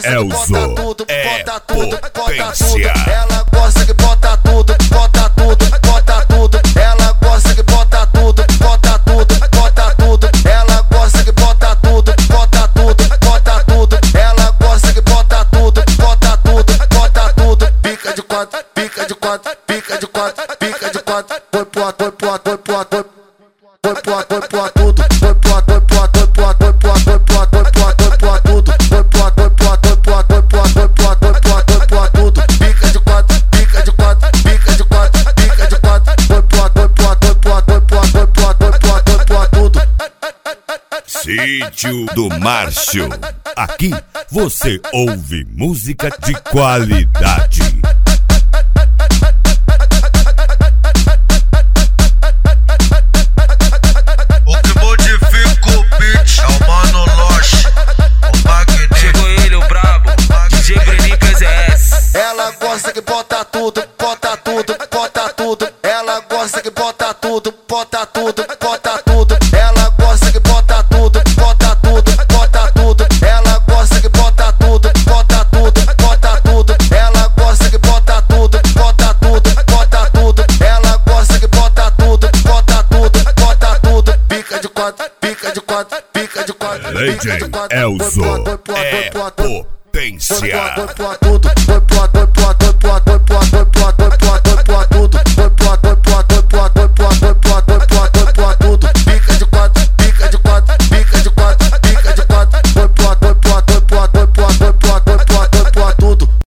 Elzo é potência. Ela gosta que bota tudo, bota tudo, bota tudo. Ela gosta que bota tudo, bota tudo, bota tudo. Ela gosta que bota tudo, bota tudo, bota tudo. Ela gosta que bota tudo, bota tudo, bota tudo. Pica de quatro, pica de quatro, pica de quatro, pica de quatro. Foi pro ato, foi pro ato, foi pro ato, foi pro ato, foi pro ato tudo. Foi pro ato, foi pro ato, foi pro ato, foi pro ato, foi pro ato, foi pro ato, foi pro ato tudo. Foi pro ato, foi pro ato, foi pro ato, foi pro ato, foi pro ato, foi pro ato, foi pro ato tudo. Pica de quatro, pica de quatro, pica de quatro, pica de quatro. Foi pro ato, foi pro ato, foi pro ato, foi pro ato, foi pro ato, foi pro ato, foi pro ato tudo. Sítio do Márcio. Aqui você ouve música de qualidade. O que modifica o beat é o Mano Loche, o Magneto. Chegou ele, o brabo, DJ Breninho PZS. Ela gosta que bota tudo, bota tudo, bota tudo. Ela gosta que bota tudo, bota tudo, bota tudo. Ela gosta que bota tudo, bota tudo, bota tudo. Ela gosta que bota tudo, bota tudo, bota tudo. Ela gosta que bota tudo, bota tudo, bota tudo. Ela gosta que bota tudo, bota tudo, bota tudo. Pica de quatro, pica de quatro, pica de quatro. Legend Elzo é potência. Foi pro ato, foi pro ato, foi pro ato, foi pro ato, foi pro ato.